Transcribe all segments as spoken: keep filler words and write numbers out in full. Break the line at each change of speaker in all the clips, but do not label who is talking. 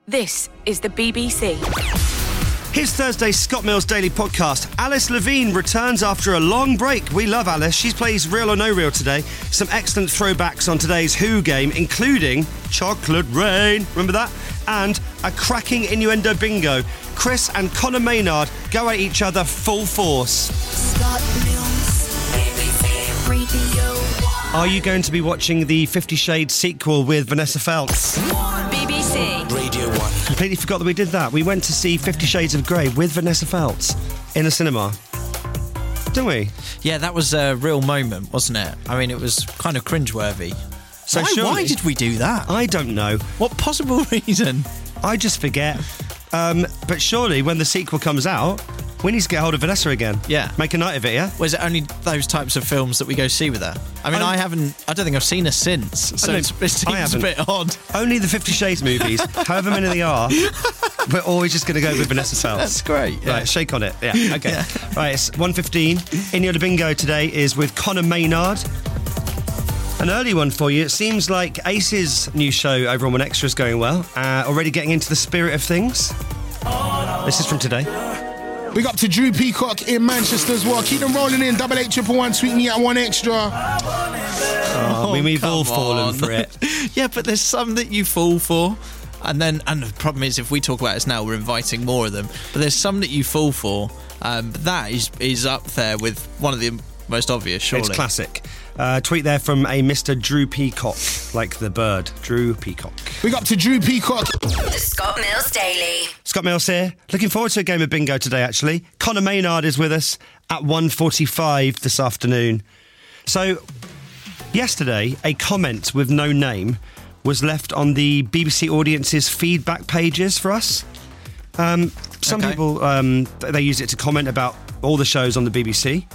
This is the B B C.
Here's Thursday's Scott Mills Daily Podcast. Alice Levine returns after a long break. We love Alice. She plays Real or No Real today. Some excellent throwbacks on today's Who game, including Chocolate Rain, remember that? And a cracking innuendo bingo. Chris and Conor Maynard go at each other full force.
Scott Mills, B B C Radio one.
Are you going to be watching the Fifty Shades sequel with Vanessa Feltz?
B B C.
Radio one.
Completely forgot that we did that. We went to see Fifty Shades of Grey with Vanessa Feltz in a cinema. Didn't we?
Yeah, that was a real moment, wasn't it? I mean, it was kind of cringeworthy.
So
why,
surely-
why did we do that?
I don't know.
What possible reason?
I just forget. Um, but surely when the sequel comes out, we need to get hold of Vanessa again.
Yeah.
Make a night of it, yeah?
Was it only those types of films that we go see with her? I mean,
Um,
I haven't... I don't think I've seen her since, so
know,
it's, it
I
seems a
haven't.
bit odd.
Only the Fifty Shades movies, however many they are, we're always just going to go with Vanessa Feltz.
That's great. Yeah.
Right, shake on it. Yeah, okay. Right, it's one fifteen. Innuendo Bingo today is with Conor Maynard. An early one for you. It seems like Ace's new show over on One Extra is going well. Uh, already getting into the spirit of things. This is from today.
Big up to Drew Peacock in Manchester as well. Keep them rolling in. Double eight triple one. Tweet me at one extra.
Oh, we, we've
come
all fallen
on.
for it.
Yeah, but there's some that you fall for. And then, and the problem is, if we talk about this now, we're inviting more of them. But there's some that you fall for. Um, but that is is up there with one of the most obvious, surely.
It's classic. Uh, tweet there from a Mister Drew Peacock, like the bird. Drew Peacock.
Big up to Drew Peacock.
The Scott Mills Daily.
Scott Mills here. Looking forward to a game of bingo today, actually. Conor Maynard is with us at one forty-five this afternoon. So, yesterday, a comment with no name was left on the B B C Audience's feedback pages for us. Um, some
Okay.
people, um, they use it to comment about all the shows on the B B C.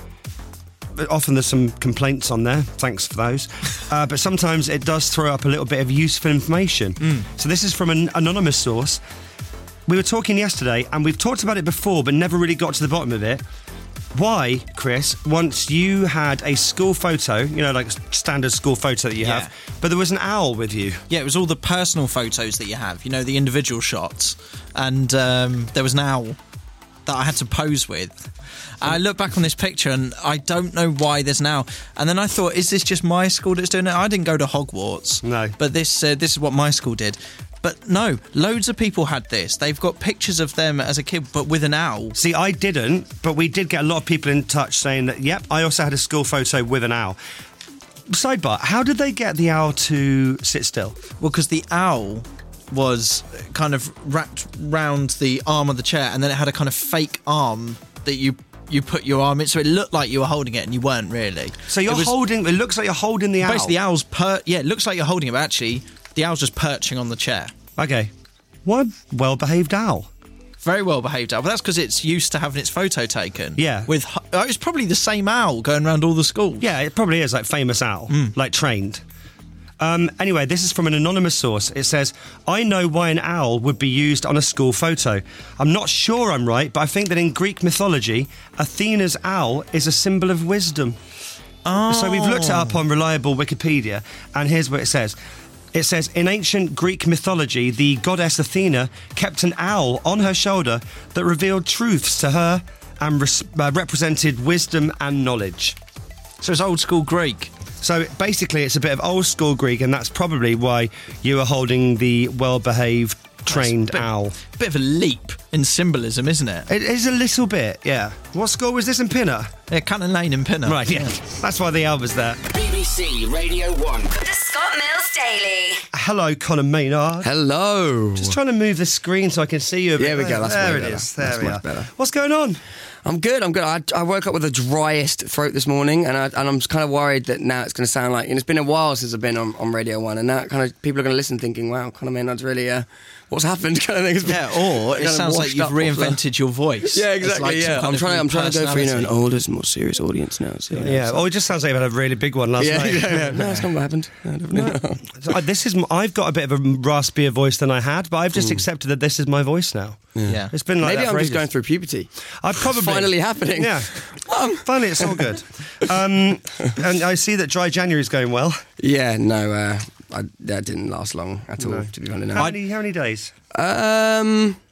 But often there's some complaints on there. Thanks for those. Uh, but sometimes it does throw up a little bit of useful information. So this is from an anonymous source. We were talking yesterday, and we've talked about it before, but never really got to the bottom of it. Why, Chris, once you had a school photo, you know, like a standard school photo that you
Yeah.
have, but there was an owl with you.
Yeah, it was all the personal photos that you have, you know, the individual shots. And um, there was an owl that I had to pose with. I look back on this picture and I don't know why there's an owl. And then I thought, is this just my school that's doing it? I didn't go to Hogwarts.
No.
But this uh, this is what my school did. But no, loads of people had this. They've got pictures of them as a kid, but with an owl.
See, I didn't, but we did get a lot of people in touch saying that, yep, I also had a school photo with an owl. Sidebar, how did they get the owl to sit still?
Well, because the owl was kind of wrapped round the arm of the chair, and then it had a kind of fake arm that you you put your arm in, so it looked like you were holding it, and you weren't really.
So you're
It was-
holding, it looks like you're holding the owl.
Basically, the owl's per. Yeah, it looks like you're holding it, but actually, the owl's just perching on the chair.
Okay. What well-behaved owl?
Very well behaved owl, but that's because it's used to having its photo taken.
Yeah.
With oh, it's probably the same owl going around all the schools.
Yeah, it probably is, like famous owl, like trained. Um, anyway, this is from an anonymous source. It says, I know why an owl would be used on a school photo. I'm not sure I'm right, but I think that in Greek mythology, Athena's owl is a symbol of wisdom.
Oh.
So we've looked it up on reliable Wikipedia, and here's what it says. It says, in ancient Greek mythology, the goddess Athena kept an owl on her shoulder that revealed truths to her and res- uh, represented wisdom and knowledge.
So it's old school Greek.
So basically, it's a bit of old school Greek, and that's probably why you are holding the well-behaved, trained
That's a bit-
owl.
Bit of a leap in symbolism, isn't it?
It is a little bit, yeah. What school was this in Pinner?
Yeah, Cannon Lane in Pinner.
Right, yeah. That's why the owl was there.
B B C Radio one.
The Scott Mills Daily.
Hello, Conor Maynard.
Hello.
Just trying to move the screen so I can see you a bit.
There we go, that's
there
way
it
better.
is. There
That's
we
much
are.
better.
What's going on?
I'm good. I'm good. I, I woke up with the driest throat this morning, and I, and I'm kind of worried that now it's going to sound like. And it's been a while since I've been on, on Radio One, and now kind of people are going to listen, thinking, "Wow, Conor Maynard's really uh, what's happened?" Kind of thing. It's been-
Yeah, or it
kind of
sounds like
washed
you've
up off the-
reinvented your voice.
Yeah,
It's
exactly.
like some
yeah,
kind
I'm
of
trying. I'm
new
trying to go for you know an
personality.
older, more serious audience now. So, you know,
Yeah,
so-
oh, it just sounds like you had a really big one last
yeah,
night.
yeah, yeah. No, that's not what happened. No, definitely not.
So, uh, this is. m- I've got a bit of a raspier voice than I had, but I've just accepted that this is my voice now.
Yeah.
It's been like
Maybe
that
I'm
for
just
ages.
going through puberty.
I probably
Finally happening.
Yeah, finally it's all good. Um, and I see that dry January is going well.
Yeah, no, uh, I, that didn't last long at all. To be honest,
How many? How many days?
Um,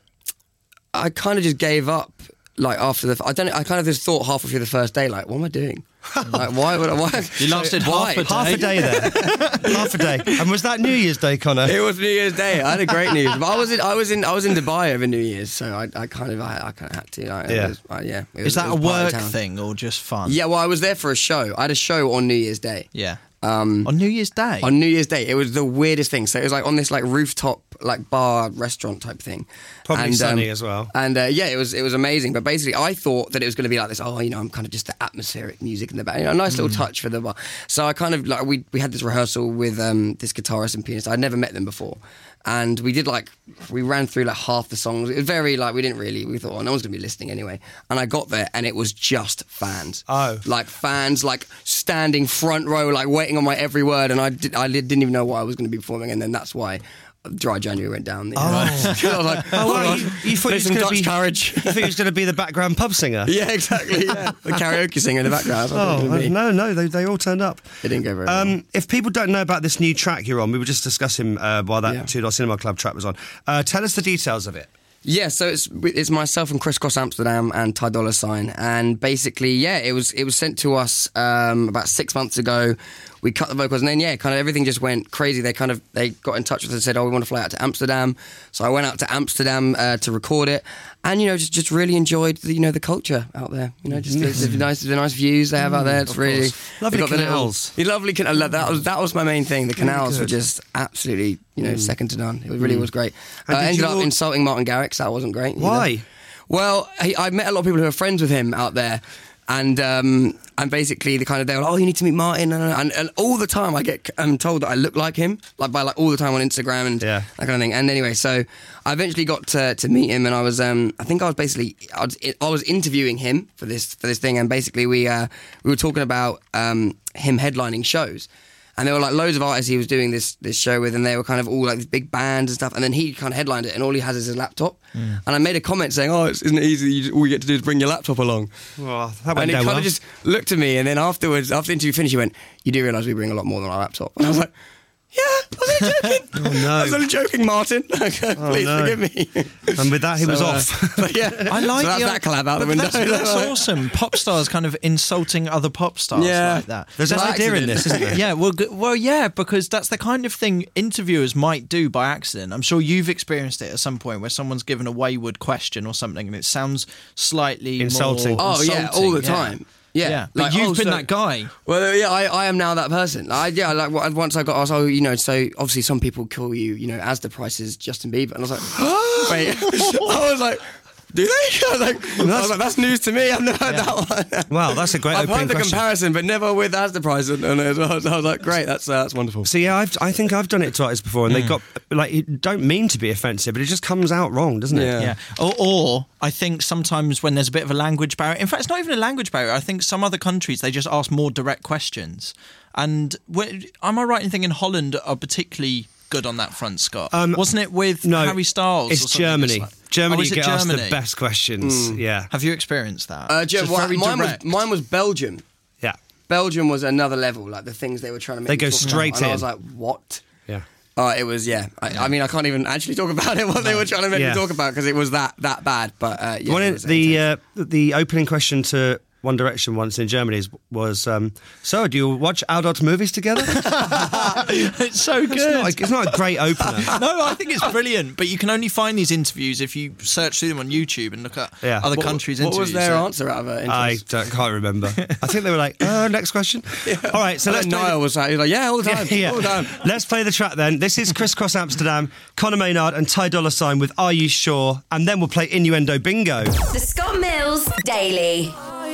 I kind of just gave up. Like after the, I don't. I kind of just thought halfway through the first day, like, what am I doing? Like, why would I? Why?
You lasted
why?
half a day.
Half a day there. Half a day. And was that New Year's Day, Connor?
It was New Year's Day. I had a great New Year's, but I was in, I was in, I was in Dubai over New Year's, so I, I kind of, I, I kind of had to. Like,
Yeah.
It was, uh, yeah. It was,
Is that
it
a
was part of
work
town.
thing or just fun?
Yeah. Well, I was there for a show. I had a show on New Year's Day.
Yeah.
Um,
On New Year's Day.
on New Year's Day, it was the weirdest thing. So it was like on this like rooftop, like bar restaurant type thing.
Probably
And,
sunny
um,
as well.
And uh, yeah, it was it was amazing. But basically, I thought that it was going to be like this. Oh, you know, I'm kind of just the atmospheric music in the back, you know, a nice little touch for the bar. So I kind of like we we had this rehearsal with um, this guitarist and pianist. I'd never met them before, and we did like we ran through like half the songs. It was very like we didn't really. We thought, oh, no one's going to be listening anyway. And I got there, and it was just fans.
Oh.
like fans, like standing front row, like waiting on my every word. And I did, I didn't even know what I was going to be performing, and then that's why Dry January went down. The, oh, I was like,
Oh, well, you, you thought
Play
he was
some
going to
Dutch
be
courage.
You thought he was going to be the background pub singer.
Yeah, exactly. Yeah. The karaoke singer in the background. That's what it was
Oh
gonna be.
no, no, they they all turned up.
It didn't go very well.
Um, if people don't know about this new track you're on, we were just discussing uh, while that
Yeah.
Two Door Cinema Club track was on. Uh, tell us the details of it.
Yeah, so it's it's myself and Chris Cross Amsterdam and Ty Dolla Sign, and basically, yeah, it was it was sent to us um, about six months ago. We cut the vocals, and then yeah, kind of everything just went crazy. They kind of they got in touch with us and said, "Oh, we want to fly out to Amsterdam." So I went out to Amsterdam uh, to record it, and you know, just just really enjoyed the, you know the culture out there. You know, just the, the nice the nice views they have out there. It's really
Lovely
they got the little-
canals.
the lovely can- uh, That was that was my main thing. The canals were
good.
just absolutely you know second to none. It really was great.
And
Uh,
did
ended
you
up
all-
insulting Martin Garrix. That wasn't great. either.
Why?
Well, he, I met a lot of people who are friends with him out there, and um, and basically the kind of they were like, oh, you need to meet Martin, and, and, and all the time I get I'm told that I look like him, like by like all the time on Instagram and
Yeah.
that kind of thing. And anyway, so I eventually got to, to meet him, and I was um, I think I was basically I was, I was interviewing him for this for this thing, and basically we uh, we were talking about um, him headlining shows. And there were like loads of artists he was doing this this show with, and they were kind of all like these big bands and stuff. And then he kind of headlined it, and all he has is his laptop.
Mm.
And I made a comment saying, "Oh, it's, isn't it easy? You just, all you get to do is bring your laptop along."
Well, that went
And he
down
kind
well.
of just looked at me, and then afterwards, after the interview finished, he went, "You do realise we bring a lot more than our laptop?" And I was like, "Yeah, I was only joking.
Oh, no.
I was only joking, Martin. Please
no.
forgive me."
And with that, he was
So, uh,
off.
but yeah,
I like
so that's
the,
that collab out the
but
window.
That's, that's awesome. Pop stars kind of insulting other pop stars
Yeah.
like that.
There's an
By
idea in
accident.
this, isn't there?
Yeah, well, g- well, yeah, because that's the kind of thing interviewers might do by accident. I'm sure you've experienced it at some point where someone's given a wayward question or something, and it sounds slightly
Insulting.
More
Oh yeah, all the
insulting, yeah.
time. Yeah,
Yeah, but
Like,
you've
oh,
been
so-
that guy.
Well, yeah, I, I am now that person. Like, yeah, like w- once I got asked, oh, you know, so obviously some people call you, you know, as the price is Justin Bieber, and I was like, wait, I was like, do they? I was like, I was like, that's news to me. I've never heard that one.
Wow, that's a great
I've
opening
heard the
question.
comparison, but never with as the price. And, and I, was, I was like, great, that's uh, that's wonderful.
So yeah, I've, I think I've done it to artists before, and they got like it don't mean to be offensive, but it just comes out wrong, doesn't it?
Yeah.
Yeah. Or, or I think sometimes when there's a bit of a language barrier, in fact, it's not even a language barrier. I think some other countries, they just ask more direct questions. And wh- am I right in thinking Holland are particularly good on that front, Scott?
Um,
Wasn't it with
No,
Harry Styles? or
It's
something?
Germany.
It's like-
Germany
Oh, is it
get asked
Germany?
the best questions. Yeah,
Have you experienced that?
Uh, Ger-
Just
well,
very
mine, was,
direct.
mine was Belgium.
yeah,
Belgium was another level, like the things they were trying to make
They
me
go
talk about.
straight
And I
in.
was like, what?
yeah.
Oh, it was, yeah. I, I mean, I can't even actually talk about it, what they were trying to make
Yeah.
me talk about, because it was that that bad. But uh, yeah,
One
it
in,
was
the
intense.
uh, the opening question to One Direction once in Germany is- was, um, "So, do you watch adult movies together?"
It's so
It's
good.
not, a, it's not a great opener.
No, I think it's brilliant. But you can only find these interviews if you search through them on YouTube and look at
Yeah.
other
What-
countries'
What
interviews.
was their
So-
answer out of it?
I don't, can't remember. I think they were like, uh, "Next question." All right, so
So
let's play
Niall
the-
was like, he was like, yeah, all the time,
Yeah.
all the time.
Let's play the track then. This is Criss Cross Amsterdam, Conor Maynard and Ty Dolla Sign with Are You Sure? And then we'll play Innuendo Bingo.
The Scott Mills Daily.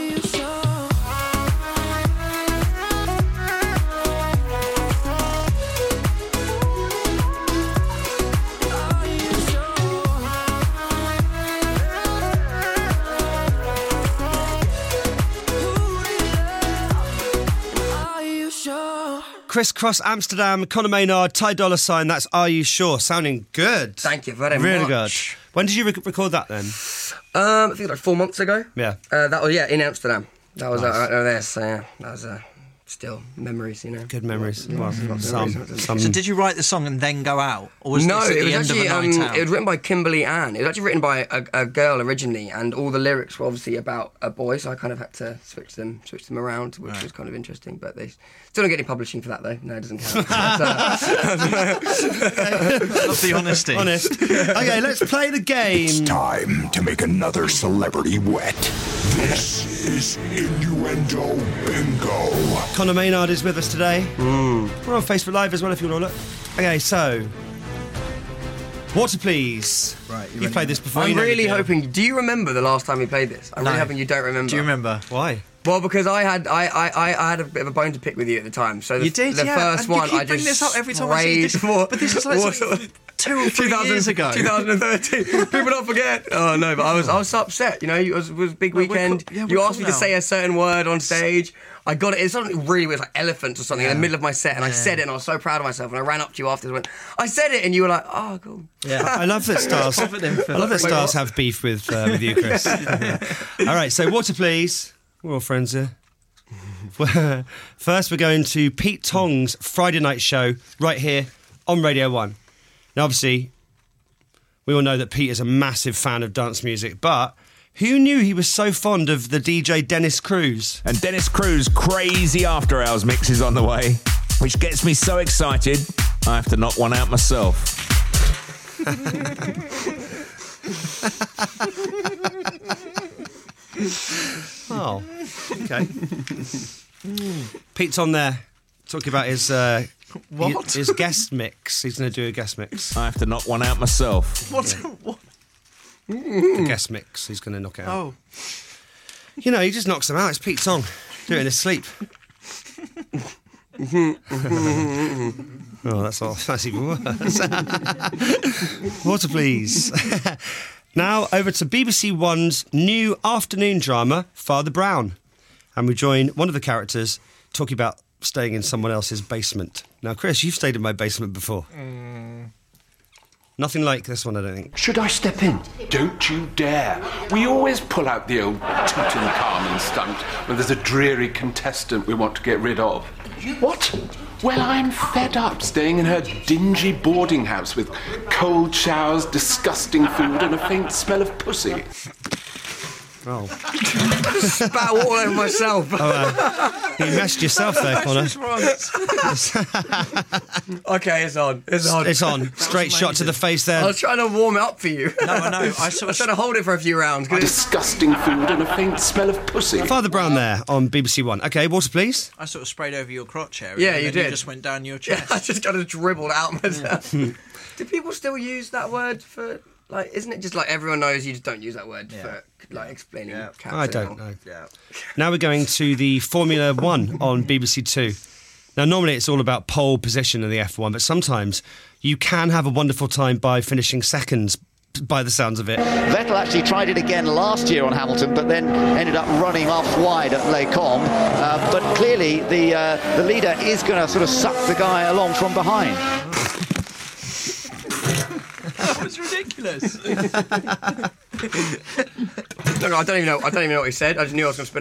Criss Cross Amsterdam, Conor Maynard, Ty Dolla Sign. That's Are You Sure? Sounding good.
Thank you very
Really
much.
good. When did you rec- record that then?
Um, I think like four months ago.
Yeah.
Uh, that was, yeah, in Amsterdam. That was uh, uh, there, so yeah, that was uh, still memories, you know.
Good memories.
Yeah,
Well,
lots of
some,
memories.
some.
So did you write the song and then go out, or was
no,
this at
it was
the end
actually
of a
um,
night out?
it was written by Kimberly Ann. It was actually written by a, a girl originally, and all the lyrics were obviously about a boy. So I kind of had to switch them, switch them around, which
Right.
was kind of interesting. But they still don't get any publishing for that, though. No, it doesn't count.
Love the honesty.
Honest. Okay, let's play the game.
Time to make another celebrity wet. This is Innuendo Bingo.
Conor Maynard is with us today. Mm. We're on Facebook Live as well if you want to look. Okay, so Water Please.
Right, you
You've played this before.
I'm
you know
really
the deal.
hoping. Do you remember the last time we played this? I'm really
No.
hoping you don't remember.
Do you remember?
Why?
Well, because I had I, I, I- I had a bit of a bone to pick with you at the time. So the,
You did,
the
yeah.
first
and you
one
keep
I
bringing
just
this up every time I see
sprayed
this.
for-
But this is like
what-
something two or three
two thousand
years ago.
twenty thirteen. People don't forget. Oh no, but I was I was so upset. You know, it was, it was big
Well, we're
weekend.
cool- yeah,
you
we're
asked
cool
me to
now.
say a certain word on stage. I got it. It's something really weird, like elephants or something, in the middle of my set, and I said it, and I was so proud of myself. And I ran up to you after and went, "I said it," and you were like, "Oh, cool."
Yeah.
I love that stars. I love that stars have beef with uh, with you, Chris. All right, so Water Please. We're all friends here. First, we're going to Pete Tong's Friday night show right here on Radio One. Now, obviously, we all know that Pete is a massive fan of dance music, but who knew he was so fond of the D J Dennis Cruz?
And Dennis Cruz' crazy after hours mix is on the way, which gets me so excited I have to knock one out myself.
Oh, okay. Pete's on there talking about his uh,
What?
his guest mix. He's going to do a guest mix.
I have to knock one out myself.
What? What?
A guest mix. He's going to knock it out.
Oh.
You know, he just knocks them out. It's Pete Tong. Do it in his sleep. Oh, that's all. That's even worse. Water, please. Now over to B B C One's new afternoon drama, Father Brown, and we join one of the characters talking about staying in someone else's basement. Now, Chris, you've stayed in my basement before. Mm. Nothing like this one, I don't think.
Should I step in? Don't you dare. We always pull out the old Tutankhamun stunt when there's a dreary contestant we want to get rid of. What? Well, I'm fed up staying in her dingy boarding house with cold showers, disgusting food, and a faint smell of pussy.
Oh.
Spat all over myself.
Oh, uh, you messed yourself there, Connor.
Okay, it's on. It's on.
It's on. Straight shot to the face
I
there.
was trying to warm it up for you.
No, I know. I
I
sort
was
of
trying to hold it for a few rounds. 'cause it's-
Disgusting food and a faint smell of pussy.
Father Brown there on B B C One. Okay, Water, please.
I sort of sprayed over your crotch area.
Yeah,
and
you
then
did.
You just went down your
Yeah,
chest.
I just kind of dribbled out myself. Do people still use that word for, like, isn't it just like everyone knows you just don't use that word for, like, explaining
Yeah.
cats
I don't
anymore?
know.
Yeah.
Now we're going to the Formula One on B B C Two. Now, normally it's all about pole position in the F one, but sometimes you can have a wonderful time by finishing seconds, by the sounds of it.
Vettel actually tried it again last year on Hamilton, but then ended up running off wide at Les Combes. Uh, but clearly, the uh, the leader is going to sort of suck the guy along from behind.
That was ridiculous.
Look, I don't even know. I don't even know what he said. I just knew I was going to spit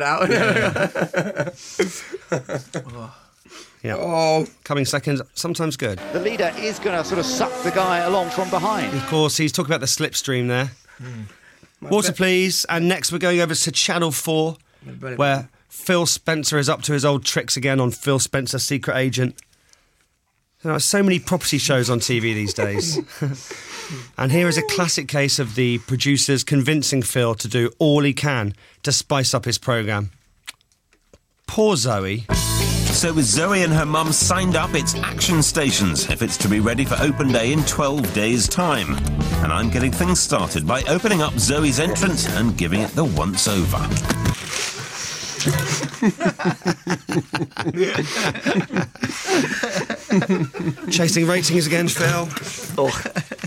it out.
Yeah.
Oh,
Coming seconds, sometimes good.
The leader is going to sort of suck the guy along from behind.
Of course, he's talking about the slipstream there. Water, please. And next we're going over to Channel four, where Phil Spencer is up to his old tricks again on Phil Spencer, Secret Agent. There are so many property shows on T V these days. And here is a classic case of the producers convincing Phil to do all he can to spice up his programme. Poor Zoe.
So with Zoe and her mum signed up, it's Action Stations if it's to be ready for open day in twelve days' time. And I'm getting things started by opening up Zoe's entrance and giving it the once over.
Chasing ratings again, Phil.
oh.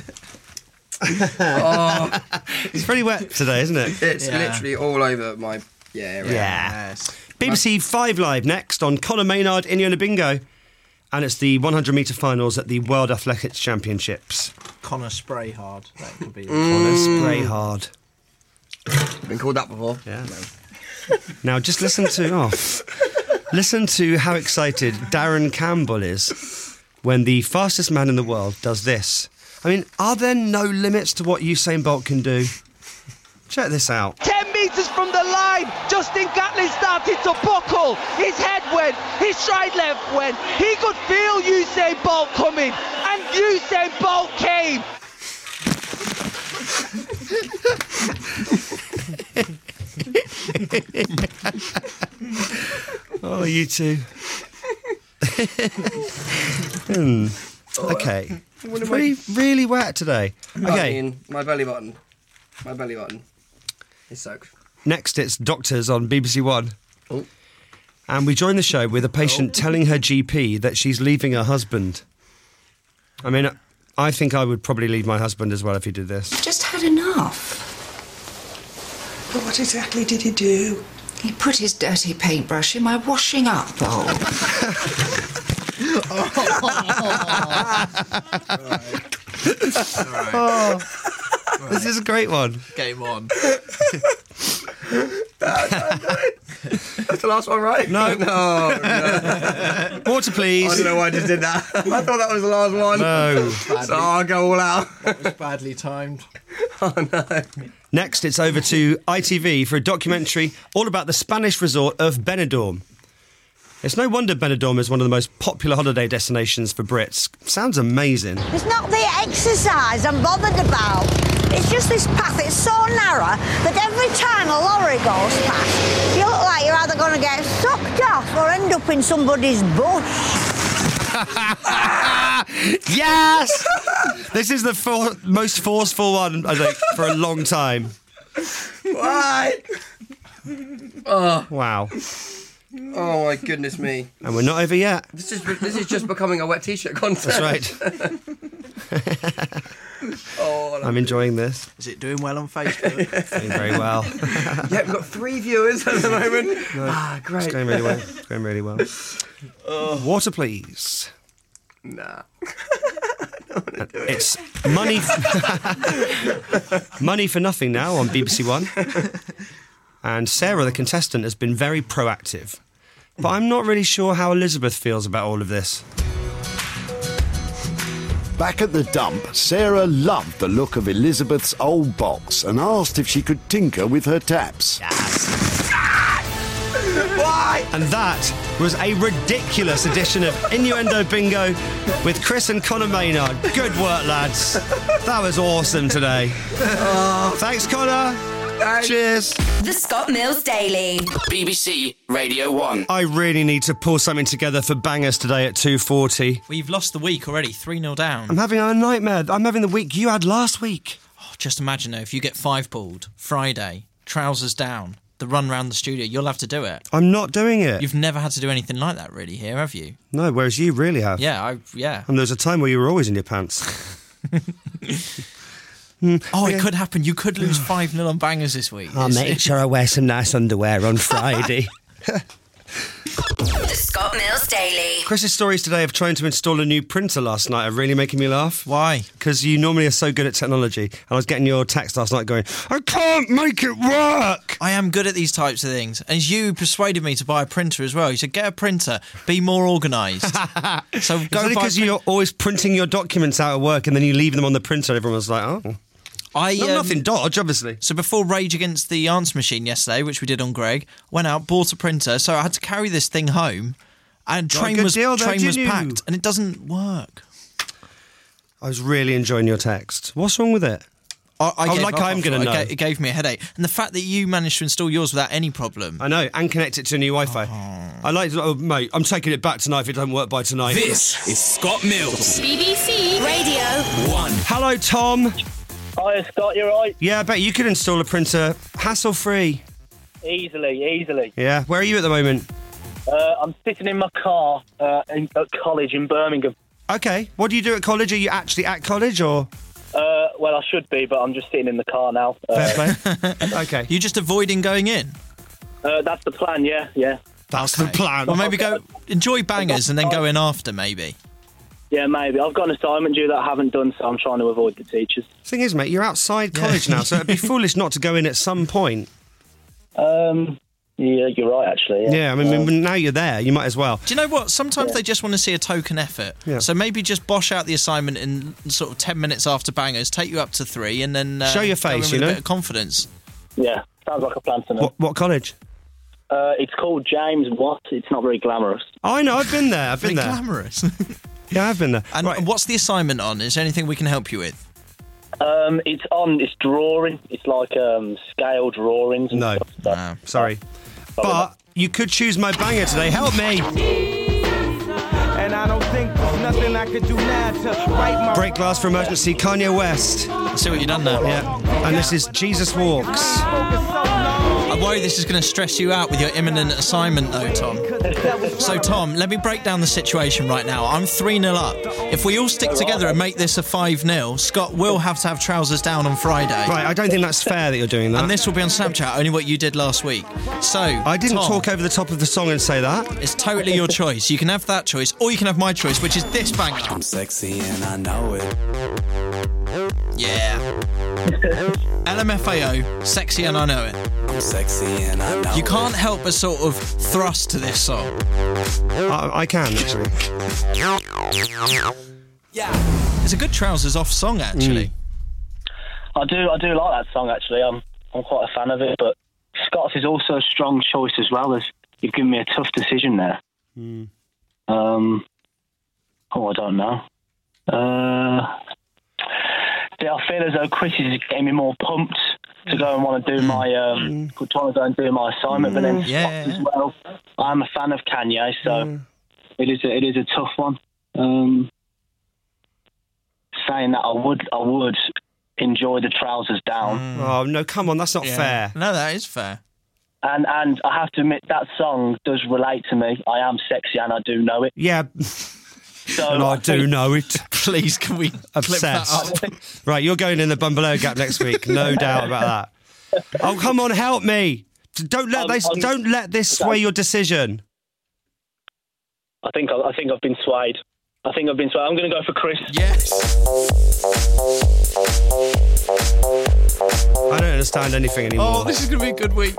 oh.
It's pretty wet today, isn't it?
It's
Yeah.
literally all over my yeah. Area.
Yeah.
Yes.
B B C Five Live next on Conor Maynard, Inyo Bingo. And it's the one hundred metre finals at the World Athletics Championships.
Connor spray hard. That could be.
Connor spray hard.
Been called that before.
Yeah. Now just listen to... Oh. Listen to how excited Darren Campbell is when the fastest man in the world does this. I mean, are there no limits to what Usain Bolt can do? Check this out.
ten metres from the line, Justin Gatlin started to buckle. His head went, his stride length went. He could feel Usain Bolt coming, and Usain Bolt came.
Oh, you two. hmm. Okay. Really, really wet today. Okay.
I mean, my belly button. My belly button is soaked.
Next, it's Doctors on B B C One.
Oh.
And we join the show with a patient oh. telling her G P that she's leaving her husband. I mean, I think I would probably leave my husband as well if he did this.
Just had enough.
But what exactly did he do?
He put his dirty paintbrush in my washing up bowl.
oh. oh. Right. This is a great one.
Game on.
That's the last one, right?
No.
no, no.
Water, please.
I don't know why I just did that. I thought that was the last one.
No.
So I'll go all out.
That was badly timed.
Oh, no.
Next, it's over to I T V for a documentary all about the Spanish resort of Benidorm. It's no wonder Benidorm is one of the most popular holiday destinations for Brits. Sounds amazing.
It's not the exercise I'm bothered about. It's just this path. It's so narrow that every time a lorry goes past, you look like you're either going to get sucked off or end up in somebody's bush.
Yes! This is the for- most forceful one, I think, for a long time.
Why? Oh.
Wow.
Oh my goodness me!
And we're not over yet.
This is this is just becoming a wet t-shirt contest.
That's right.
oh,
I'm enjoying this.
Is it doing well on Facebook?
Doing very well.
Yeah, we've got three viewers at the moment.
No,
ah, great.
It's going really well. It's going really well. Oh. Water, please.
Nah.
It's money. Money for nothing now on B B C One. And Sarah, the contestant, has been very proactive. But I'm not really sure how Elizabeth feels about all of this.
Back at the dump, Sarah loved the look of Elizabeth's old box and asked if she could tinker with her taps.
Yes.
Why?
And that was a ridiculous edition of Innuendo Bingo with Chris and Connor Maynard. Good work, lads. That was awesome today. Oh. Thanks, Connor. Cheers.
The Scott Mills Daily.
B B C Radio one.
I really need to pull something together for Bangers today at two forty.
Well, you've lost the week already, three nil down.
I'm having a nightmare. I'm having the week you had last week.
Oh, just imagine though, if you get five pulled, Friday, trousers down, the run round the studio, you'll have to do it.
I'm not doing it.
You've never had to do anything like that really here, have you?
No, whereas you really have.
Yeah, I, yeah.
And there was a time where you were always in your pants.
Mm, oh, it could happen. You could lose five nil on Bangers this week.
I'll make sure I wear some nice underwear on Friday.
The Scott Mills Daily.
Chris's stories today of trying to install a new printer last night are really making me laugh.
Why?
Because you normally are so good at technology. And I was getting your text last night going, I can't make it work.
I am good at these types of things. And you persuaded me to buy a printer as well. You said, get a printer, be more organised. So go buy
because you're always printing your documents out at work and then you leave them on the printer. Everyone was like, oh.
I,
Not
um,
nothing dodge, obviously.
So before Rage Against the Answer Machine yesterday, which we did on Greg, went out, bought a printer, so I had to carry this thing home, and
Got a
train
good
was
deal, though,
train was
didn't you?
packed, and it doesn't work.
I was really enjoying your text. What's wrong with it?
I, I
oh,
gave
like
up
I'm
after
going to
it.
know.
It gave me a headache. And the fact that you managed to install yours without any problem.
I know, and connect it to a new Wi-Fi.
Oh.
I like, oh, mate, I'm taking it back tonight if it doesn't work by tonight.
This is Scott Mills.
B B C Radio
one.
Hello, Tom.
Hi, Scott, you right?
Yeah, I bet you could install a printer hassle-free.
Easily, easily.
Yeah, where are you at the moment?
Uh, I'm sitting in my car uh, in, at college in Birmingham.
Okay, what do you do at college? Are you actually at college, or...?
Uh, well, I should be, but I'm just sitting in the car now. Uh,
Fair play. Okay.
You're just avoiding going in?
Uh, that's the plan, yeah, yeah.
That's okay. the plan.
Well, maybe go enjoy Bangers and then go in after, maybe.
Yeah, maybe. I've got an assignment due that I haven't done, so I'm trying to avoid the teachers.
Thing is, mate, you're outside college
Yeah.
now, so it'd be foolish not to go in at some point.
Um, Yeah, you're right, actually. Yeah,
Yeah, I mean,
Um,
now you're there, you might as well.
Do you know what? Sometimes they just want to see a token effort.
Yeah.
So maybe just bosh out the assignment in sort of ten minutes after bangers, take you up to three, and then uh,
Show your
go in
face,
with
you
a
know?
bit of confidence.
yeah, sounds like a plan to me.
What, what college?
Uh, it's called James Watt. It's not very glamorous.
Oh, I know, I've been there, I've been
Very
there.
glamorous.
Yeah, I've been there.
And what's the assignment on? Is there anything we can help you with?
Um, it's on. It's drawing. It's like um, scale drawings. And
No,
stuff.
sorry. But you could choose my banger today. Help me.
And I don't think there's nothing I could do now to right my
Break glass for emergency. Kanye West.
Let's see what you've done there.
Yeah. And this is Jesus Walks.
I worry this is going to stress you out with your imminent assignment, though, Tom. So, Tom, let me break down the situation right now. I'm three nil up. If we all stick together and make this a five nil, Scott will have to have trousers down on Friday.
Right, I don't think that's fair that you're doing that.
And this will be on Snapchat, only what you did last week. So,
I didn't
Tom,
talk over the top of the song and say that.
It's totally your choice. You can have that choice, or you can have my choice, which is this banger.
I'm sexy and I know it.
Yeah. L M F A O, Sexy and I Know It.
I'm sexy and I know
You can't help but sort of thrust to this song.
I, I can, actually.
It's a good trousers off song, actually.
I do. I do like that song. Actually, I'm. I'm quite a fan of it. But Scott's is also a strong choice as well. As you've given me a tough decision there.
Mm.
Um. Oh, I don't know. Uh. Yeah, I feel as though Chris is getting me more pumped to go and want to do my um, trying to go and do my assignment, but then
Yeah.
Scott as well. I'm a fan of Kanye, so it is a, it is a tough one. Um, saying that, I would I would enjoy the trousers down,
Oh, no, come on, that's not fair.
No, that is fair.
and and I have to admit that song does relate to me. I am sexy and I do know it.
Yeah.
So
And I do
think-
know it.
Please, can we clip that
Obsessed.
up?
Right, you're going in the Bumbelow Gap next week. No doubt about that. Oh, come on, help me. Don't let
Um,
this.
um,
Don't let this sway your decision.
I think I, I think I've been swayed. I think I've been swayed. I'm going to go for Chris.
Yes.
I don't understand anything anymore.
Oh, this is going to be a good week.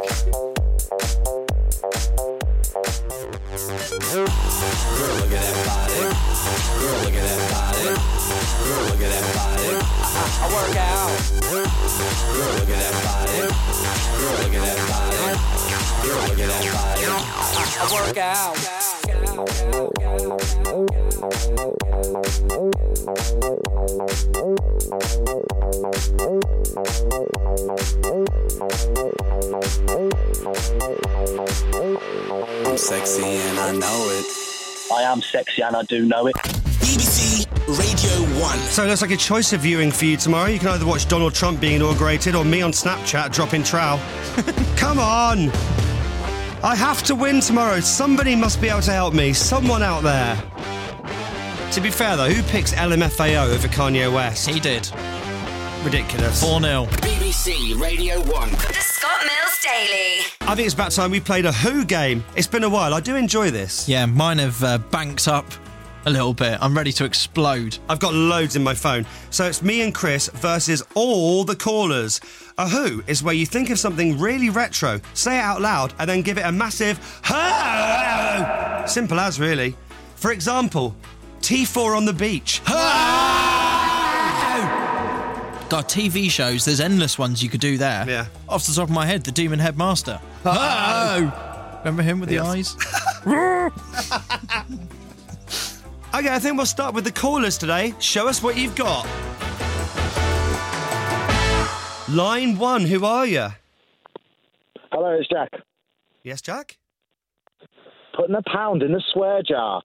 Girl, look at that body. Girl, look at that body. Girl, look at that body. I, I, I work out. Girl, look at that body. Girl, look at that body. Girl, look at that body. I, I, I work out. I'm sexy and I know it.
I am sexy and I do know it.
B B C Radio one.
So it looks like a choice of viewing for you tomorrow. You can either watch Donald Trump being inaugurated or me on Snapchat dropping trowel. Come on! I have to win tomorrow. Somebody must be able to help me. Someone out there. To be fair, though, who picks L M F A O over Kanye West?
He did.
Ridiculous.
four nil.
B B C Radio one.
The Scott Mills Daily.
I think it's about time we played a Who game. It's been a while. I do enjoy this.
Yeah, mine have uh, banked up a little bit. I'm ready to explode.
I've got loads in my phone. So it's me and Chris versus all the callers. A Who is where you think of something really retro, say it out loud, and then give it a massive Ho! Simple as, really. For example, T four on the beach.
God, T V shows, there's endless ones you could do there.
Yeah.
Off the top of my head, the Demon Headmaster. Oh! Remember him with the eyes?
Okay, I think we'll start with the callers today. Show us what you've got. Line one, who are you?
Hello, it's Jack.
Yes, Jack?
Putting a pound in the swear jar.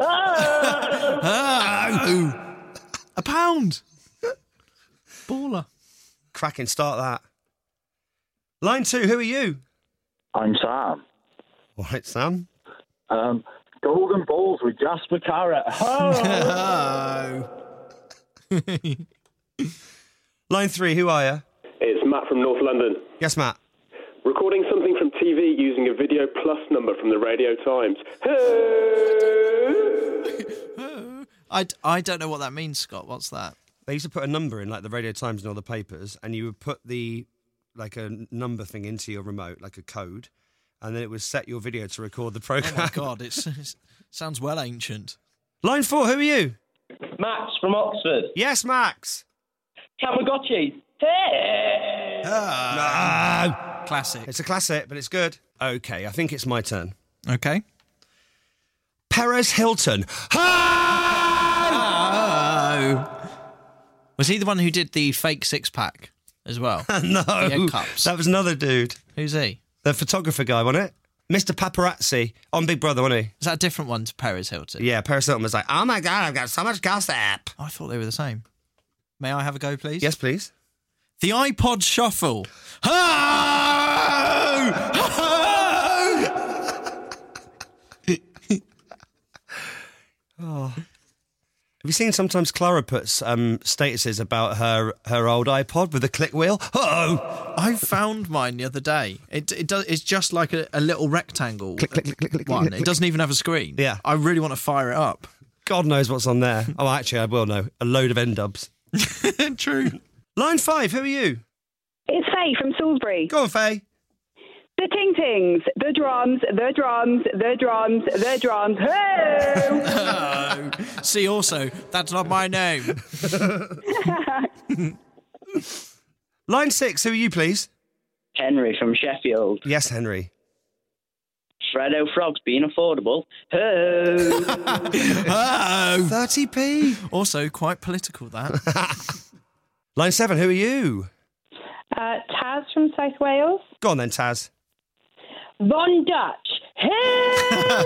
Oh! A pound! Baller.
Cracking start that. Line two, who are you?
I'm Sam.
All right, Sam.
Um, golden balls with Jasper Carrot.
Oh.
Line three, who are you?
It's Matt from North London.
Yes, Matt.
Recording something from T V using a Video Plus number from the Radio Times.
I, I don't know what that means, Scott. What's that?
They used to put a number in, like the Radio Times and all the papers, and you would put the, like a number thing into your remote, like a code, and then it would set your video to record the program.
Oh my God, it's, it sounds well ancient.
Line four, who are you?
Max from Oxford.
Yes, Max.
Tamagotchi. Hey!
No.
Classic.
It's a classic, but it's good. Okay, I think it's my turn.
Okay.
Perez Hilton.
Oh. Was he the one who did the fake six-pack as well?
No,
The egg cups.
that was another dude.
Who's he?
The photographer guy, wasn't it? Mister Paparazzi on Big Brother, wasn't he?
Is that a different one to Perez Hilton?
Yeah, Perez Hilton was like, oh my God, I've got so much gossip.
I thought they were the same. May I have a go, please?
Yes, please.
The iPod Shuffle.
Oh. Have you seen sometimes Clara puts um, statuses about her, her old iPod with a click wheel? Oh,
I found mine the other day. It it does. It's just like a, a little rectangle
click, click, click, click, click,
one.
click,
It doesn't even have a screen.
Yeah.
I really want to fire it up.
God knows what's on there. Oh, actually, I will know. A load of N-dubs.
True.
Line five, who are you?
It's Faye from Salisbury.
Go on, Faye.
The Ting Tings, the drums, the drums, the drums, the drums. Hey!
Oh. See, also, that's not my name.
Line six, who are you, please?
Henry from Sheffield.
Yes, Henry.
Freddo Frog's being affordable. Ho!
Oh.
thirty p.
Also, quite political, that.
Line seven, who are you?
Uh, Taz from South Wales.
Go on then, Taz.
Von Dutch. Hey!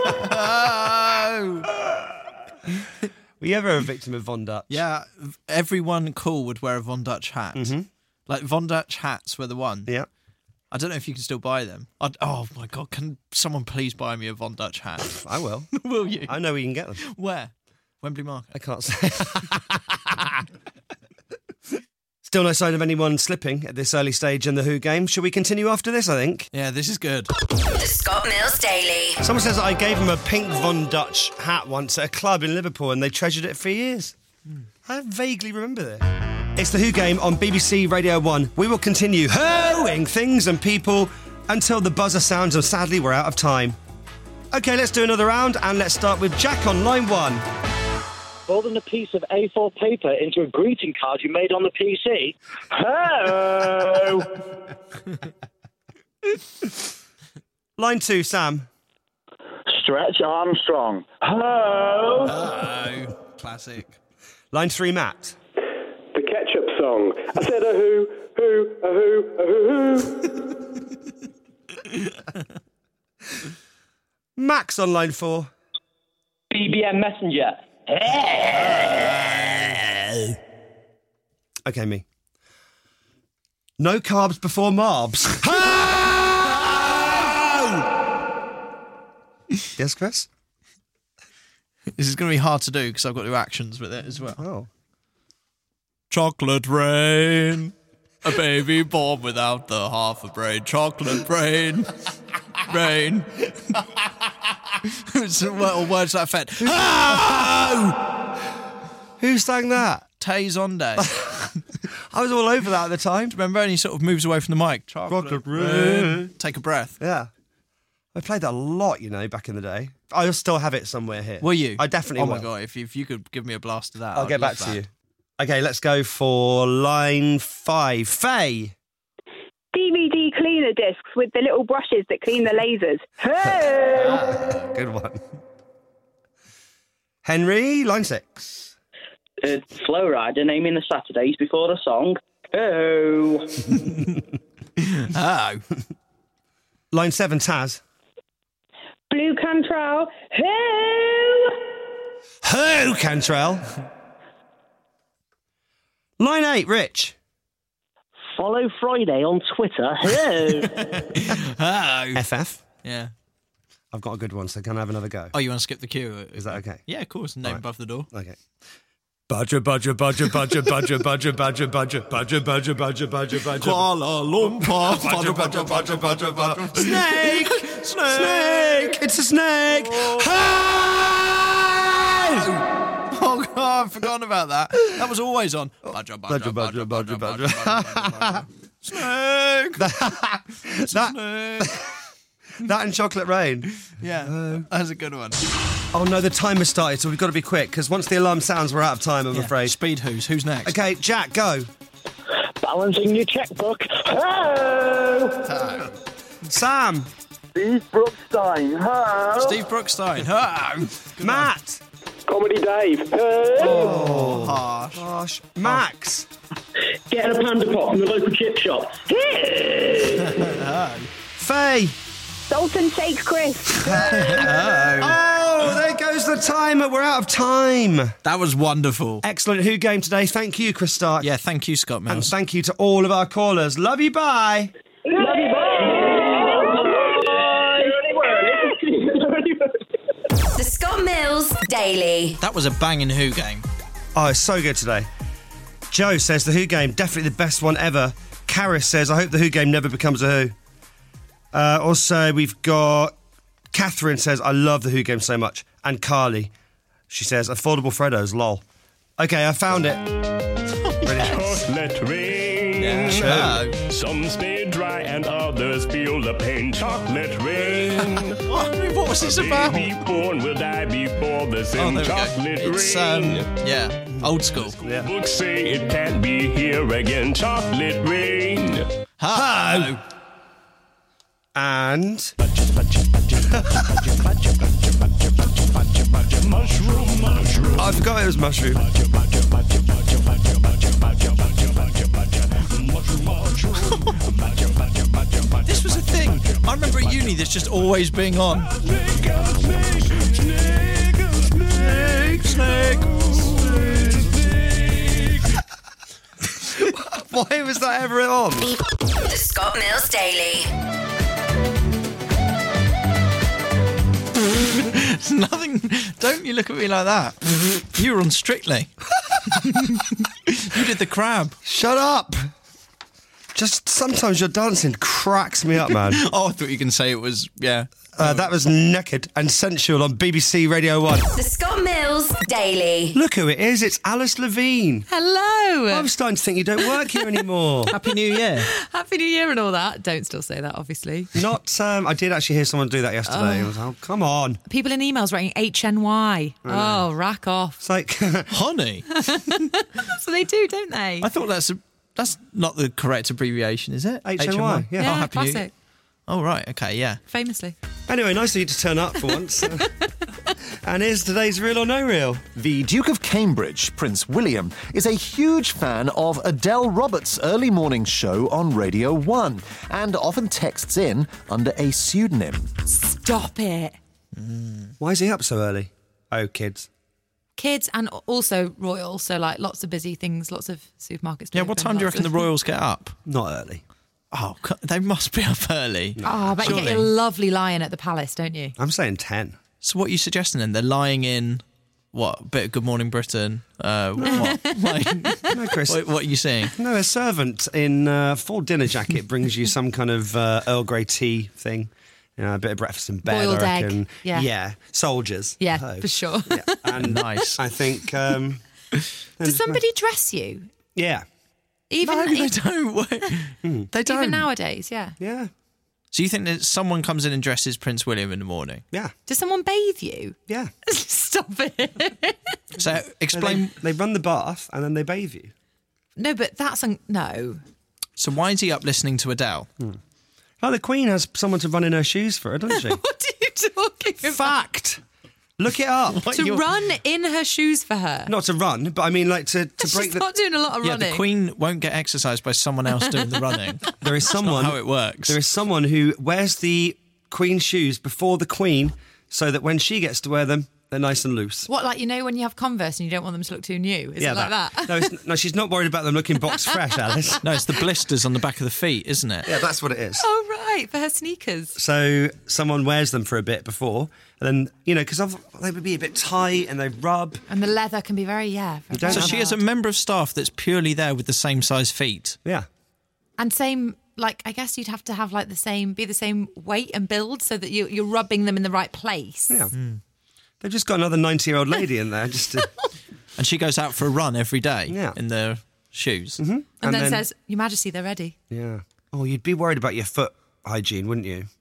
Were you ever a victim of Von Dutch?
Yeah, everyone cool would wear a Von Dutch hat.
Mm-hmm.
Like, Von Dutch hats were the one.
Yeah.
I don't know if you can still buy them. I'd, oh, my God, can someone please buy me a Von Dutch hat?
I will.
Will you?
I know where you can get them.
Where? Wembley Market?
I can't say. Still no sign of anyone slipping at this early stage in the Who game. Shall we continue after this, I think?
Yeah, this is good.
The Scott Mills Daily.
Someone says that I gave him a pink Von Dutch hat once at a club in Liverpool and they treasured it for years. Hmm. I vaguely remember this. It's the Who game on B B C Radio one. We will continue hoeing things and people until the buzzer sounds, and sadly we're out of time. OK, let's do another round, and let's start with Jack on line one.
Folding a piece of A four paper into a greeting card you made on the P C. Ho!
Line two, Sam.
Stretch Armstrong. Ho!
Oh, classic.
Line three, Matt.
The Ketchup Song. I said a who, who, a who, a who, who.
Max on line four.
B B M Messenger.
OK, me. No carbs before marbs. Yes, Chris?
This is going to be hard to do because I've got to do actions with it as well.
Oh.
Chocolate rain, a baby born without the half a brain. Chocolate rain, rain. What words to that effect? Oh!
Who sang that?
Tay Zonde.
I was all over that at the time.
Remember? And he sort of moves away from the mic. Chocolate,
Chocolate
rain.
rain.
Take a breath.
Yeah. I played that a lot, you know, back in the day. I still have it somewhere here.
Will you?
I definitely
oh
will.
Oh, my God. If you, if you could give me a blast of that,
I'll
I'd
get back
love
to
that.
you. OK, let's go for line five. Faye.
D V D cleaner discs with the little brushes that clean the lasers. Hey!
Ah, good one. Henry, line six.
Uh, Flow Rider naming the Saturdays before the song. Oh.
Oh.
Line seven, Taz.
Blue Cantrell. Hey!
Ho, Cantrell. Line eight, Rich.
Follow Friday on Twitter. Hello.
Oh.
F F.
Yeah.
I've got a good one, so can I have another go?
Oh, you want to skip the queue?
Is that okay?
Yeah, of course. Name
Right.
above the door.
Okay. Badger, badger, badger, badger, badger, badger, badger, badger, badger, badger, badger, badger, badger.
Kuala Lumpur.
Badger, badger, badger, badger, badger.
Snake! Snake!
Snake! It's a snake!
Oh, God, I've forgotten about that. That was always on. Badger, badger,
Badger, badger, badger, badger.
Snake!
That,
Snake!
That and Chocolate Rain.
Yeah, that's a good one.
Oh no, the timer started, so we've got to be quick, because once the alarm sounds, we're out of time, I'm
Yeah.
afraid.
Speed who's? Who's next?
Okay, Jack, go.
Balancing your checkbook. Hello!
Sam.
Steve Brookstein. Hello!
Steve Brookstein. Hello.
Matt.
Comedy Dave.
Oh,
harsh.
harsh. Max.
Getting a panda pop from the local chip shop.
Faye.
Dalton Shakes Chris.
Oh, there goes the timer. We're out of time.
That was wonderful.
Excellent Who game today. Thank you, Chris Stark.
Yeah, thank you, Scott Mills.
And thank you to all of our callers. Love you, bye.
Love you,
The Scott Mills Daily.
That was a banging Who game.
Oh, it's so good today. Joe says the Who game, definitely the best one ever. Karis says, I hope the Who game never becomes a Who. Uh, also, we've got Catherine says, I love the Who game so much. And Carly, she says, affordable Freddos, lol. Okay, I found it.
Chocolate rain.
Yeah.
Some stay dry and others feel the pain. Chocolate rain.
what? what was this about?
Baby born will die before the
Oh,
sin.
there we
Chocolate
go. It's,
rain.
um, yeah, old school.
Yeah.
Books say it can't be here again. Chocolate rain.
Ho!
And...
Mushroom, mushroom.
I forgot it was mushroom.
This was a thing. I remember at uni this just always being on.
Snake, snake,
Why was that ever on?
The Scott Mills Daily.
It's nothing. Don't you look at me like that. You were on Strictly. You did the crab.
Shut up. Just sometimes your dancing cracks me up, man.
Oh, I thought you were going to say it was, yeah.
Uh, that was Naked and Sensual on B B C Radio one.
The Scott Mills Daily.
Look who it is, it's Alice Levine.
Hello.
I'm starting to think you don't work here anymore.
Happy New Year.
Happy New Year and all that. Don't still say that, obviously.
Not, um, I did actually hear someone do that yesterday.
Oh.
I was, oh, come on.
People in emails writing H N Y. Oh, rack off.
It's like...
Honey.
So they do, don't they?
I thought that's a, that's not the correct abbreviation, is it?
H N Y, yeah.
Oh,
Yeah,
Happy New Year.
classic.
Oh, right, okay, yeah.
Famously.
Anyway, nice of you to turn up for once. And here's today's Real or No Real.
The Duke of Cambridge, Prince William, is a huge fan of Adele Roberts' early morning show on Radio one and often texts in under a pseudonym.
Stop it.
Why is he up so early? Oh, kids.
Kids and also Royal, so like lots of busy things, lots of supermarkets. to
Yeah, what
open,
time do you
lots
reckon
of-
the Royals get up?
Not early.
Oh, co- they must be up early.
Oh, I bet you get a
Surely.
lovely lion at the palace, don't you?
I'm saying ten.
So what are you suggesting then? They're lying in, what, a bit of Good Morning Britain? Uh, what? Like,
No, Chris.
what, what are you saying?
No, a servant in uh, full dinner jacket brings you some kind of uh, Earl Grey tea thing. You know, a bit of breakfast in bed,
Boiled
I
egg,
reckon.
yeah.
Yeah, soldiers.
Yeah,
Oh.
for sure.
Yeah. And
Nice.
I think... Um,
Does somebody dress you?
Yeah.
Even,
No, they
e-
don't. They don't.
even nowadays, yeah.
Yeah.
So you think that someone comes in and dresses Prince William in the morning?
Yeah.
Does someone bathe you?
Yeah.
Stop it.
So explain.
They, they run the bath and then they bathe you.
No, but that's... Un- no.
So why is he up listening to Adele?
Oh, the Queen has someone to run in her shoes for her, doesn't she?
What are you talking about?
Fact. Look it up.
To run in her shoes for her.
Not to run, but I mean like to, to
She's
break the...
not doing a lot of
Yeah,
running.
the Queen won't get exercised by someone else doing the running.
There is
That's not
someone...
how it works.
There is someone who wears the Queen's shoes before the Queen so that when she gets to wear them, they're nice and loose.
What, like, you know, when you have Converse and you don't want them to look too new? Is
yeah,
it like that?
no, it's, no, she's not worried about them looking box fresh, Alice.
No, it's the blisters on the back of the feet, isn't it?
Yeah, that's what it is.
Oh, right, for her sneakers.
So someone wears them for a bit before, and then, you know, because they would be a bit tight and they rub.
And the leather can be very, yeah. Very
don't
So
have-
she is a member of staff that's purely there with the same size feet.
Yeah.
And same, like, I guess you'd have to have, like, the same, be the same weight and build so that you, you're rubbing them in the right place.
Yeah. They've just got another ninety-year-old lady in there just to...
And she goes out for a run every day
Yeah.
in their shoes.
Mm-hmm.
And,
And
then,
then-
says, Your Majesty, they're ready.
Yeah. Oh, you'd be worried about your foot hygiene, wouldn't you?
They wouldn't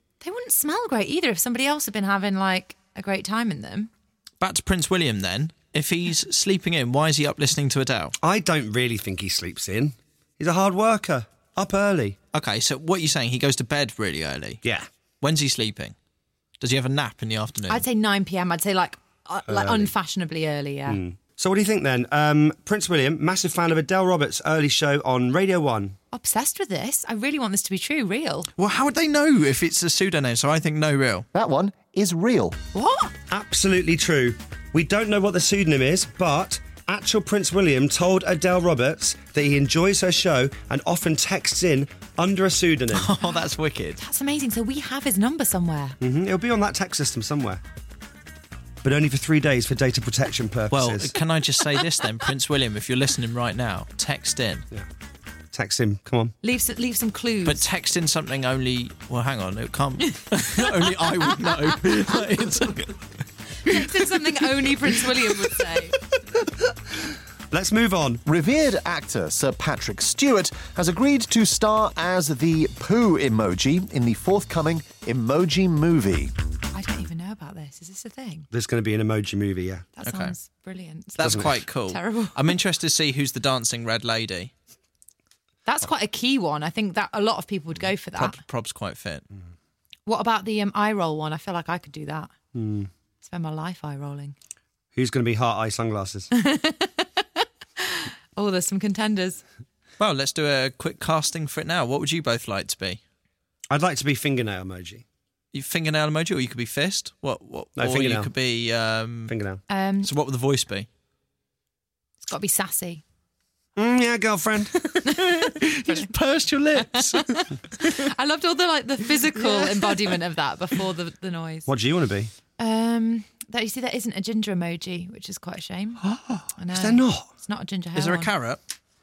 wouldn't smell great either if somebody else had been having like a great time in them.
Back to Prince William then. If he's sleeping in, why is he up listening to Adele?
I don't really think he sleeps in. He's a hard worker. Up early.
Okay, so what you're saying, he goes to bed really early?
Yeah.
When's he sleeping? Does he have a nap in the afternoon?
I'd say nine p.m. I'd say like uh, like
Early.
unfashionably early, yeah.
Mm. So what do you think then? Um, Prince William, massive fan of Adele Roberts' early show on Radio one.
Obsessed with this. I really want this to be true, real.
Well, how would they know if it's a pseudonym? So I think no real.
That one is real.
What?
Absolutely true. We don't know what the pseudonym is, but actual Prince William told Adele Roberts that he enjoys her show and often texts in under a pseudonym.
Oh, that's wicked.
That's amazing. So we have his number somewhere.
Mm-hmm. It'll be on that text system somewhere. But only for three days for data protection
Well,
purposes.
can I just say this then? Prince William, if you're listening right now, text in.
Yeah. Text him, come on.
Leave some, leave some clues.
But text in something only... Well, hang on, it can't... only I would know. It's-
Text in something only Prince William would say.
Let's move on.
Revered actor Sir Patrick Stewart has agreed to star as the poo emoji in the forthcoming Emoji Movie.
I don't even know about this. Is this a thing?
There's going to be an emoji movie, yeah.
That
Okay.
sounds brilliant.
That's
Doesn't it?
quite cool.
Terrible.
I'm interested to see who's the dancing red lady.
That's quite a key one. I think that a lot of people would go for that.
Prob, Prob's quite fit.
What about the um, eye roll one? I feel like I could do that.
Hmm.
Spend my life eye rolling.
Who's going to be heart eye sunglasses?
Oh, there's some contenders.
Well, let's do a quick casting for it now. What would you both like to be?
I'd like to be fingernail emoji.
You fingernail emoji, or you could be fist? What? What?
No,
or
fingernail.
you could be um,
Fingernail.
Um,
So what would the voice be?
It's got to be sassy.
Mm, yeah, girlfriend.
You just pursed your lips.
I loved all the like the physical embodiment of that before the, the noise.
What do you want to be?
Um, that you see, that isn't a ginger emoji, which is quite a shame. I know.
Is there not?
It's not a ginger hair
Is there a
one.
carrot?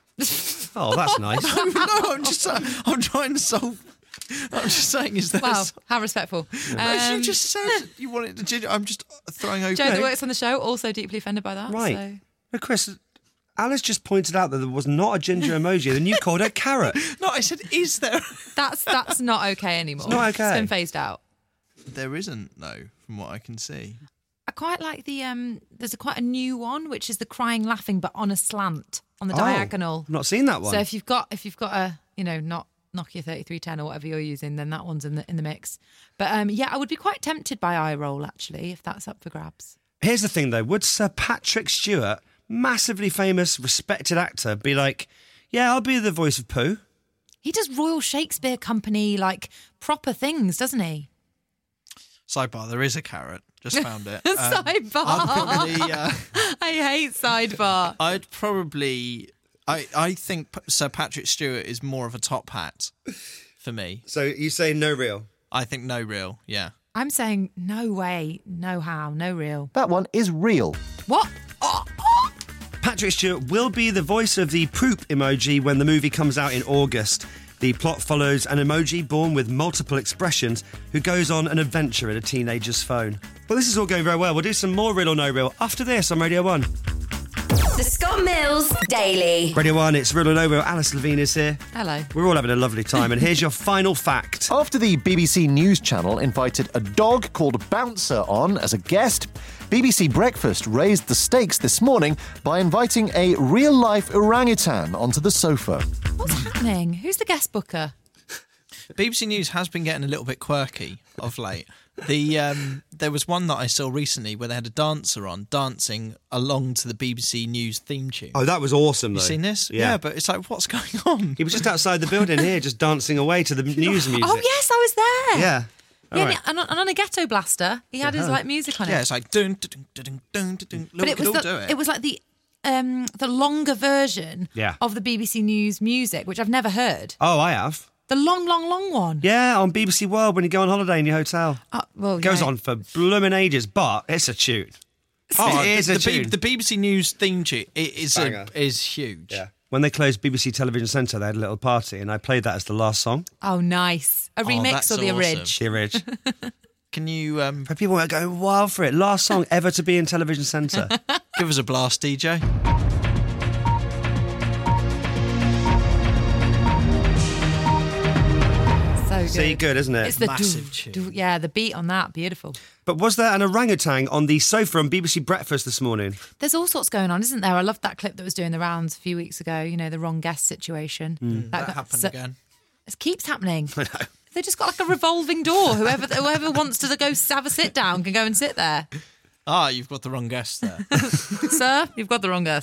Oh, that's nice.
no, no, I'm just. Uh, I'm trying to solve. I'm just saying, is there?
Wow,
s-
how respectful.
No, you
Um,
just said you wanted to ginger. I'm just throwing over.
Joe that works on the show also deeply offended by that.
Right.
So.
No, Chris, Alice just pointed out that there was not a ginger emoji, then you called it carrot.
No, I said, is there?
That's that's not okay anymore.
It's not okay.
It's been phased out.
There isn't, no, from what I can see.
I quite like the um. There's a quite a new one, which is the crying laughing, but on a slant, on the
Oh,
diagonal.
I've not seen that one.
So if you've got if you've got a you know not Nokia thirty-three ten or whatever you're using, then that one's in the in the mix. But um, yeah, I would be quite tempted by eye roll actually if that's up for grabs.
Here's the thing, though. Would Sir Patrick Stewart, massively famous, respected actor, be like, yeah, I'll be the voice of Pooh?
He does Royal Shakespeare Company like proper things, doesn't he?
Sidebar, there is a carrot. Just found it.
Sidebar.
I'd probably, uh,
I hate sidebar.
I'd probably... I, I think P- Sir Patrick Stewart is more of a top hat for me.
So you say no real?
I think no real, yeah.
I'm saying no way, no how, no real.
That one is real.
What? Oh, oh.
Patrick Stewart will be the voice of the poop emoji when the movie comes out in August. The plot follows an emoji born with multiple expressions who goes on an adventure in a teenager's phone. Well, this is all going very well. We'll do some more Real or No Real after this on Radio one.
The Scott Mills Daily.
Radio one, it's Real or No Real. Alice Levine is here.
Hello.
We're all having a lovely time. And here's your final fact.
After the B B C News Channel invited a dog called Bouncer on as a guest, B B C Breakfast raised the stakes this morning by inviting a real-life orangutan onto the sofa.
What's happening? Who's the guest booker?
B B C News has been getting a little bit quirky of late. The um, there was one that I saw recently where they had a dancer on dancing along to the B B C News theme tune.
Oh, that was awesome, though.
You seen this?
Yeah.
Yeah, but it's like, what's going on?
He was just outside the building here, just dancing away to the news music.
Oh yes, I was there.
Yeah. All
Yeah,
right.
and on, and on a ghetto blaster, he had his
Uh-huh.
like music on it.
Yeah, it's like dun dun dun dun dun dun. dun. Look,
but
we
it
could
was
all
the,
do it.
it was like the um the longer version
Yeah.
of the B B C News music, which I've never heard.
Oh, I have.
The long, long, long one.
Yeah, on B B C World when you go on holiday in your hotel.
Oh, well,
It goes
yeah.
on for blooming ages, but it's a tune.
Oh,
it is
the,
a
the, B-
tune.
the B B C News theme tune i- is a,
Banger.
is huge.
Yeah. When they closed B B C Television Centre, they had a little party, and I played that as the last song.
Oh, nice. A remix
that's
or the
awesome.
orig?
The Ridge.
Can you um,
But people were going wild for it. Last song ever to be in Television Centre.
give us a blast, D J?
So
See, good, isn't it?
It's the
Massive
doo,
tune.
doo, yeah, the beat on that, beautiful.
But was there an orangutan on the sofa on B B C Breakfast this morning?
There's all sorts going on, isn't there? I loved that clip that was doing the rounds a few weeks ago. You know, the wrong guest situation.
Mm.
That
got-
happened
so-
again.
It keeps happening.
I know.
They just got like a revolving door. Whoever whoever wants to go have a sit down can go and sit there.
Ah, you've got the wrong guest there.
Sir, you've got the wrong guest.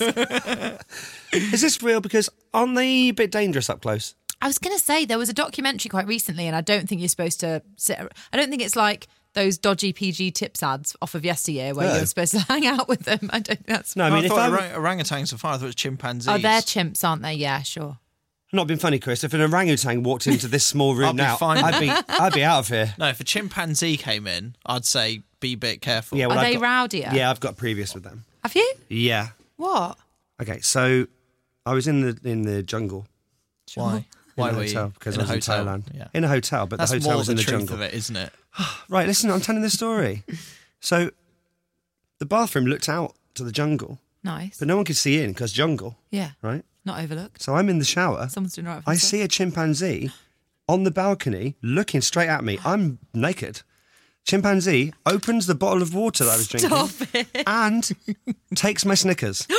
Is this real? Because aren't they a bit dangerous up close?
I was going to say there was a documentary quite recently, and I don't think you're supposed to sit. I don't think it's like those dodgy P G tips ads off of yesteryear where
No.
you're supposed to hang out with them. I don't think that's.
No, I mean,
I
if
thought
I'm
orang- orangutans are fine. I thought it was chimpanzees.
Oh, they're chimps, aren't they? Yeah, sure.
not being funny, Chris, if an orangutan walked into this small room
I'll be
now,
fine.
I'd be I'd be out of here.
No, if a chimpanzee came in, I'd say be a bit careful.
Yeah, well,
Are
I've
they
got-
rowdier?
Yeah, I've got previous with them.
Have you?
Yeah.
What?
Okay, so I was in the in the jungle.
Why? Why
in a
were
hotel
you?
because
in
I
a
was
hotel?
in Thailand.
Yeah.
In a hotel, but
That's
the hotel
more
was in
the
the
truth
jungle.
of it, isn't it?
Right, listen, I'm telling the story. So the bathroom looked out to the jungle,
Nice.
but no one could see in because jungle,
Yeah.
right?
Not overlooked.
So I'm in the shower.
Someone's doing right for
I
themselves.
see a chimpanzee on the balcony looking straight at me. I'm naked. Chimpanzee opens the bottle of water that I was drinking
Stop it.
and takes my Snickers.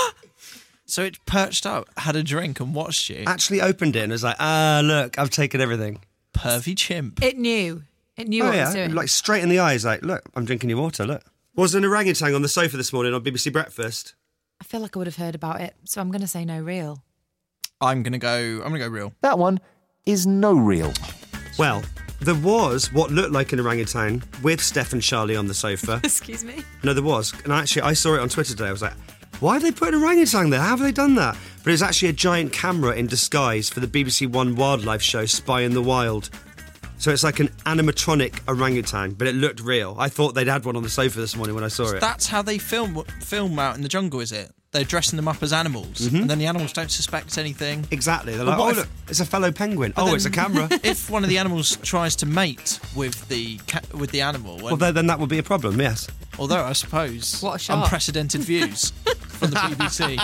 So it perched up, had a drink, and watched you.
Actually opened it and was like, ah, look, I've taken everything.
Pervy chimp.
It knew. It knew
Oh,
what it
yeah,
was doing.
like straight in the eyes, like, look, I'm drinking your water, look. Was there an orangutan on the sofa this morning on B B C Breakfast?
I feel like I would have heard about it, so I'm going to say no real.
I'm gonna go. I'm gonna go real.
That one is no real.
Well, there was what looked like an orangutan with Steph and Charlie on the sofa.
Excuse me?
No, there was. And actually, I saw it on Twitter today. I was like, why have they put an orangutan there? How have they done that? But it's actually a giant camera in disguise for the B B C One wildlife show Spy in the Wild. So it's like an animatronic orangutan, but it looked real. I thought they'd had one on the sofa this morning when I saw it.
That's how they film film out in the jungle, is it? They're dressing them up as animals,
Mhm.
and then the animals don't suspect anything.
Exactly. They're
But
like,
what
oh,
if-
look, it's a fellow penguin.
But
Oh,
then
it's a camera.
If one of the animals tries to mate with the ca- with the animal,
Well, then, then that would be a problem, yes.
although I suppose
What a shot.
unprecedented views from the B B C.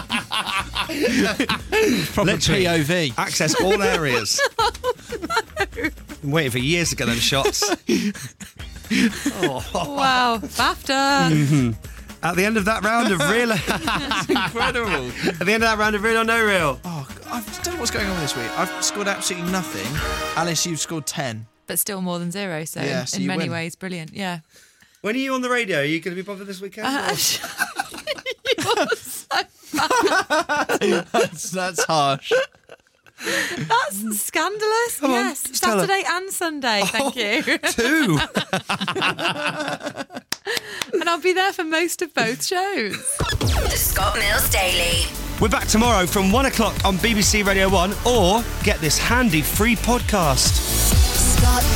Proper
Literally.
P O V.
Access all areas. I'm waiting for years to get those shots.
Wow. BAFTA.
Mhm. At the end of that round of real...
That's incredible.
At the end of that round of real or no real.
Oh, I don't know what's going on this week. I've scored absolutely nothing. Alice, you've scored ten.
But still more than zero, so
Yeah, so
in
you
many
win.
ways, brilliant. Yeah.
When are you on the radio? Are you going to be bothered this weekend?
Uh,
or-
that's, that's harsh.
That's scandalous.
Come on,
yes.
just tell her.
Saturday and Sunday. Thank you.
Two.
And I'll be there for most of both shows.
The Scott Mills Daily.
We're back tomorrow from one o'clock on B B C Radio one, or get this handy free podcast.
Scott